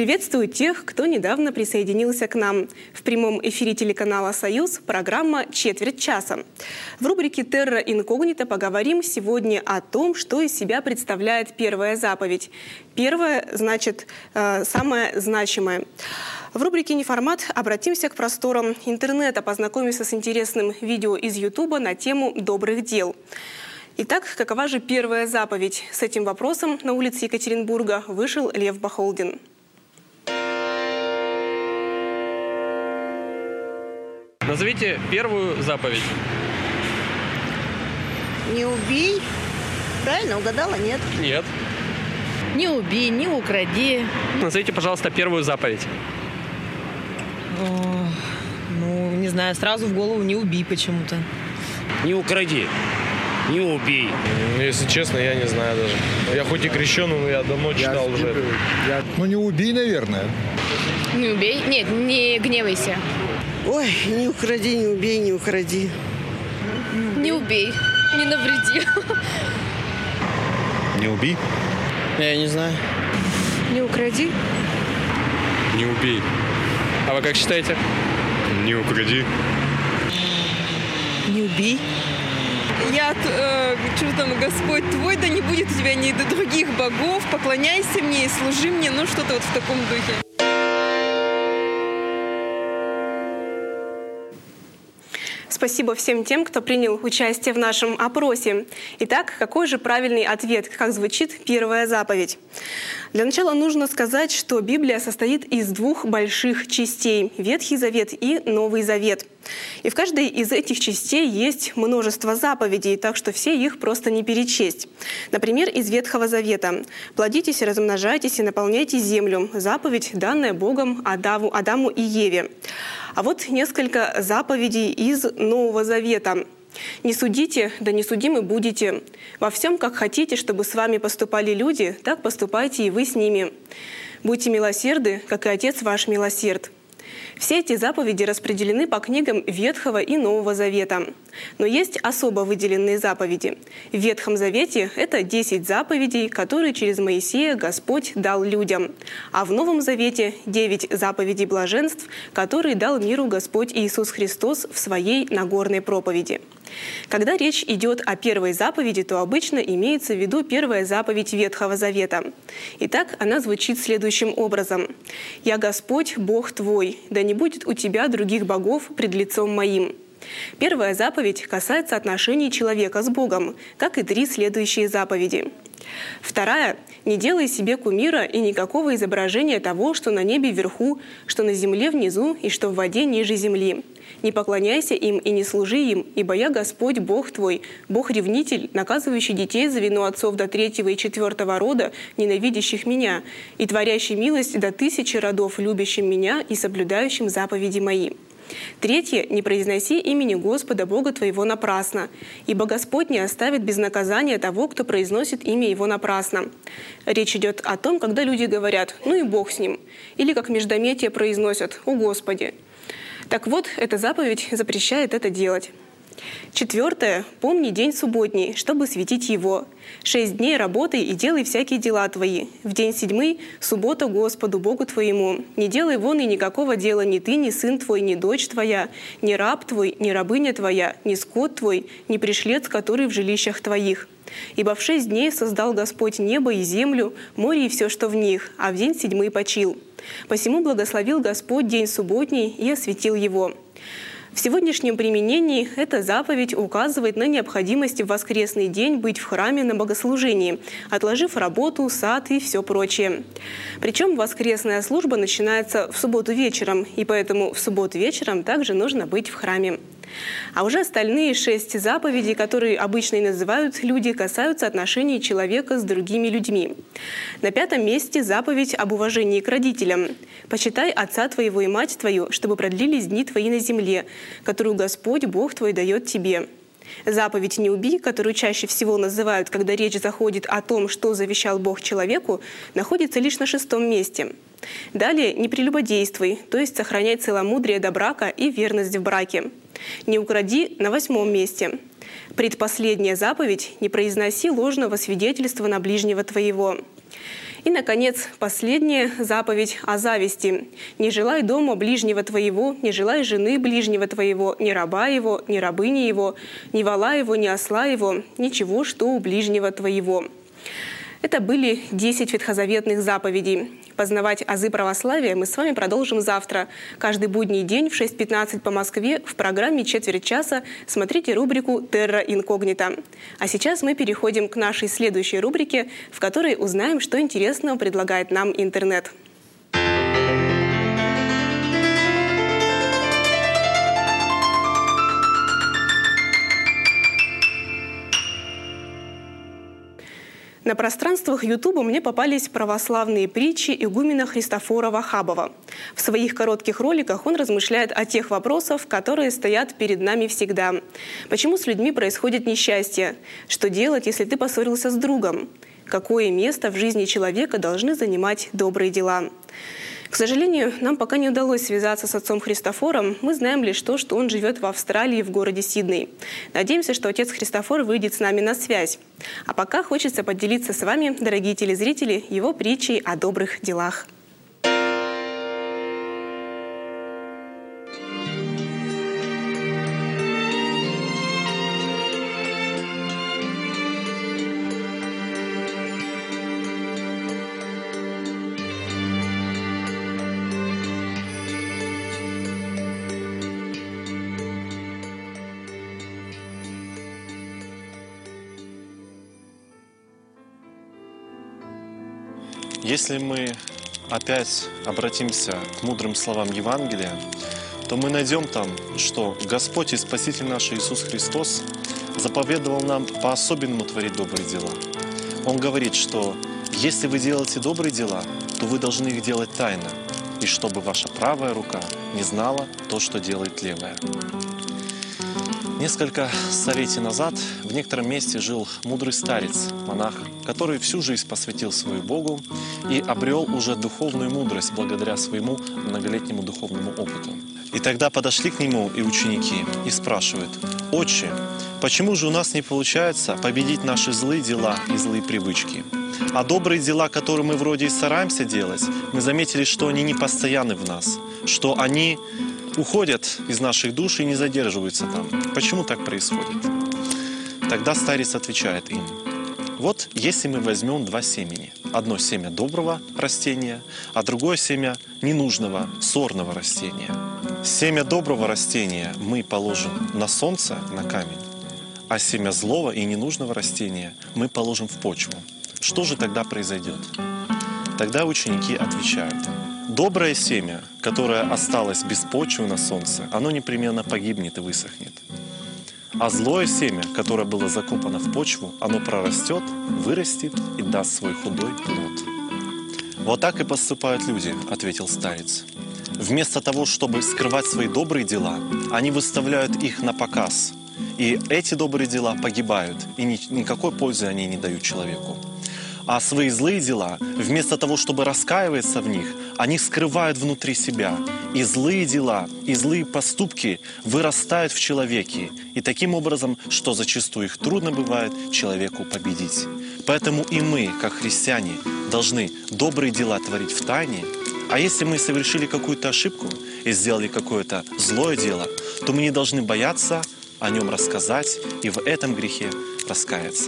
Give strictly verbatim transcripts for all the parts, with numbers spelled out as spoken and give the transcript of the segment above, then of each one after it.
Приветствую тех, кто недавно присоединился к нам. В прямом эфире телеканала «Союз» программа «Четверть часа». В рубрике «Терра инкогнита» поговорим сегодня о том, что из себя представляет первая заповедь. Первая значит э, самое значимое. В рубрике «Неформат» обратимся к просторам интернета, познакомимся с интересным видео из Ютуба на тему добрых дел. Итак, какова же первая заповедь? С этим вопросом на улице Екатеринбурга вышел Лев Бахолдин. Назовите первую заповедь. Не убей. Правильно угадала? Нет. Нет. Не убей, не укради. Назовите, пожалуйста, первую заповедь. О, ну, не знаю, сразу в голову не убей почему-то. Не укради, не убей. Если честно, я не знаю даже. Я хоть и крещеный, но я давно читал я уже. Я... Ну не убей, наверное. Не убей? Нет, не гневайся. Ой, не укради, не убей, не укради. Не убей, не навреди. Не убей? Я не знаю. Не укради. Не убей. А вы как считаете? Не укради. Не убей. Я, э, что там, Господь твой, да не будет у тебя ни до других богов, поклоняйся мне и служи мне, ну что-то вот в таком духе. Спасибо всем тем, кто принял участие в нашем опросе. Итак, какой же правильный ответ, как звучит первая заповедь? Для начала нужно сказать, что Библия состоит из двух больших частей – Ветхий Завет и Новый Завет. И в каждой из этих частей есть множество заповедей, так что все их просто не перечесть. Например, из Ветхого Завета «Плодитесь, размножайтесь и наполняйте землю» – заповедь, данная Богом Адаму, Адаму и Еве. А вот несколько заповедей из Нового Завета. «Не судите, да не судимы будете. Во всем, как хотите, чтобы с вами поступали люди, так поступайте и вы с ними. Будьте милосерды, как и Отец ваш милосерд». Все эти заповеди распределены по книгам Ветхого и Нового Завета. Но есть особо выделенные заповеди. В Ветхом Завете это десять заповедей, которые через Моисея Господь дал людям. А в Новом Завете девять заповедей блаженств, которые дал миру Господь Иисус Христос в своей Нагорной проповеди. Когда речь идет о первой заповеди, то обычно имеется в виду первая заповедь Ветхого Завета. Итак, она звучит следующим образом. «Я Господь, Бог твой, да не будет у тебя других богов пред лицом моим». Первая заповедь касается отношений человека с Богом, как и три следующие заповеди. Вторая – «Не делай себе кумира и никакого изображения того, что на небе вверху, что на земле внизу и что в воде ниже земли. Не поклоняйся им и не служи им, ибо я Господь Бог твой, Бог-ревнитель, наказывающий детей за вину отцов до третьего и четвертого рода, ненавидящих меня, и творящий милость до тысячи родов, любящим меня и соблюдающим заповеди мои». Третье – «Не произноси имени Господа Бога твоего напрасно, ибо Господь не оставит без наказания того, кто произносит имя Его напрасно». Речь идет о том, когда люди говорят «ну и Бог с ним», или как междометие произносят «о Господи». Так вот, эта заповедь запрещает это делать. Четвертое. «Помни день субботний, чтобы светить его. Шесть дней работай и делай всякие дела твои. В день седьмый – суббота Господу Богу твоему. Не делай вон и никакого дела ни ты, ни сын твой, ни дочь твоя, ни раб твой, ни рабыня твоя, ни скот твой, ни пришлец, который в жилищах твоих. Ибо в шесть дней создал Господь небо и землю, море и все, что в них, а в день седьмой почил. Посему благословил Господь день субботний и осветил его». В сегодняшнем применении эта заповедь указывает на необходимость в воскресный день быть в храме на богослужении, отложив работу, сад и все прочее. Причем воскресная служба начинается в субботу вечером, и поэтому в субботу вечером также нужно быть в храме. А уже остальные шесть заповедей, которые обычно и называют люди, касаются отношений человека с другими людьми. На пятом месте заповедь об уважении к родителям. «Почитай отца твоего и мать твою, чтобы продлились дни твои на земле, которую Господь Бог твой дает тебе». Заповедь «Не убий», которую чаще всего называют, когда речь заходит о том, что завещал Бог человеку, находится лишь на шестом месте. Далее «Не прелюбодействуй», то есть сохраняй целомудрие до брака и верность в браке. «Не укради» на восьмом месте. Предпоследняя заповедь «Не произноси ложного свидетельства на ближнего твоего». И, наконец, последняя заповедь о зависти. «Не желай дома ближнего твоего, не желай жены ближнего твоего, ни раба его, ни рабыни его, ни вола его, ни осла его, ничего, что у ближнего твоего». Это были десять ветхозаветных заповедей. Познавать азы православия мы с вами продолжим завтра. Каждый будний день в шесть пятнадцать по Москве в программе «Четверть часа» смотрите рубрику «Терра инкогнита». А сейчас мы переходим к нашей следующей рубрике, в которой узнаем, что интересного предлагает нам интернет. На пространствах Ютуба мне попались православные притчи игумена Христофора Вахабова. В своих коротких роликах он размышляет о тех вопросах, которые стоят перед нами всегда. Почему с людьми происходит несчастье? Что делать, если ты поссорился с другом? Какое место в жизни человека должны занимать добрые дела? К сожалению, нам пока не удалось связаться с отцом Христофором. Мы знаем лишь то, что он живет в Австралии, в городе Сидней. Надеемся, что отец Христофор выйдет с нами на связь. А пока хочется поделиться с вами, дорогие телезрители, его притчей о добрых делах. Если мы опять обратимся к мудрым словам Евангелия, то мы найдем там, что Господь и Спаситель наш Иисус Христос заповедовал нам по-особенному творить добрые дела. Он говорит, что если вы делаете добрые дела, то вы должны их делать тайно, и чтобы ваша правая рука не знала то, что делает левая. Несколько столетий назад в некотором месте жил мудрый старец, монах, который всю жизнь посвятил свою Богу и обрел уже духовную мудрость благодаря своему многолетнему духовному опыту. И тогда подошли к нему и ученики и спрашивают: «Отче, почему же у нас не получается победить наши злые дела и злые привычки? А добрые дела, которые мы вроде и стараемся делать, мы заметили, что они не постоянны в нас, что они уходят из наших душ и не задерживаются там. Почему так происходит?» Тогда старец отвечает им: «Вот если мы возьмем два семени, одно семя доброго растения, а другое семя ненужного, сорного растения. Семя доброго растения мы положим на солнце, на камень, а семя злого и ненужного растения мы положим в почву. Что же тогда произойдет?» Тогда ученики отвечают: «Доброе семя, которое осталось без почвы на солнце, оно непременно погибнет и высохнет. А злое семя, которое было закопано в почву, оно прорастет, вырастет и даст свой худой плод». «Вот так и поступают люди», — ответил старец. «Вместо того, чтобы скрывать свои добрые дела, они выставляют их на показ. И эти добрые дела погибают, и ни- никакой пользы они не дают человеку. А свои злые дела, вместо того, чтобы раскаиваться в них, они скрывают внутри себя. И злые дела, и злые поступки вырастают в человеке. И таким образом, что зачастую их трудно бывает человеку победить. Поэтому и мы, как христиане, должны добрые дела творить в тайне. А если мы совершили какую-то ошибку и сделали какое-то злое дело, то мы не должны бояться о нем рассказать и в этом грехе раскаяться».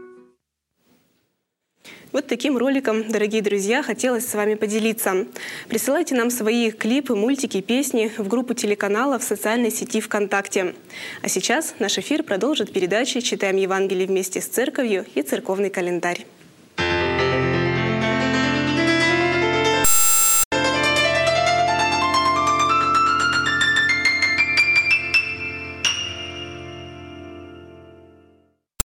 Вот таким роликом, дорогие друзья, хотелось с вами поделиться. Присылайте нам свои клипы, мультики, песни в группу телеканала в социальной сети ВКонтакте. А сейчас наш эфир продолжит передачи «Читаем Евангелие вместе с церковью» и «Церковный календарь».